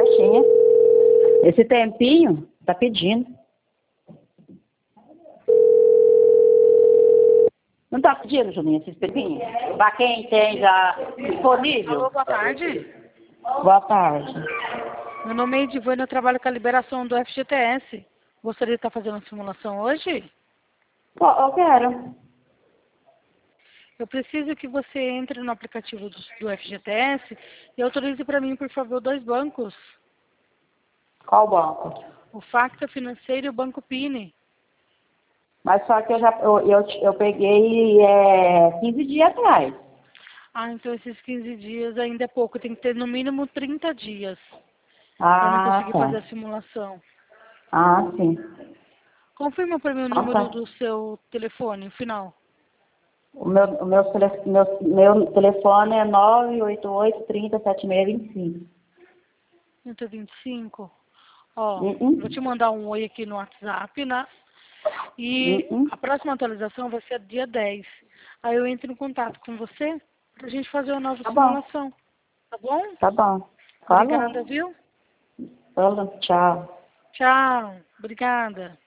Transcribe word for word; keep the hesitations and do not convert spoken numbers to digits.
baixinha. Esse tempinho tá pedindo. Não tá pedindo, Julinha, esses pepinhos? Pra quem tem já disponível? Alô, boa tarde. Boa tarde. Meu nome é Edivane, eu trabalho com a liberação do F G T S. Gostaria de estar fazendo uma simulação hoje? Pô, eu quero. Eu preciso que você entre no aplicativo do, do F G T S e autorize para mim, por favor, dois bancos. Qual banco? O Facta Financeiro e o Banco Pini. Mas só que eu já eu, eu, eu peguei é, quinze dias atrás. Ah, então esses quinze dias ainda é pouco. Tem que ter no mínimo trinta dias para não Ah, conseguir tá. fazer a simulação. Ah, sim. Confirma para mim o Ah, número tá. do seu telefone, o final. O meu, o meu, tele- meu, meu telefone é nove oito oito, trinta, setenta e seis, vinte e cinco. cento e vinte e cinco. Ó, Uh-uh. vou te mandar um oi aqui no WhatsApp, né? E Uh-uh. a próxima atualização vai ser dia dez. Aí eu entro em contato com você pra gente fazer uma nova Tá bom, simulação. Tá bom? tá bom. Obrigada, Falou. viu? Falou, tchau. Tchau. Obrigada.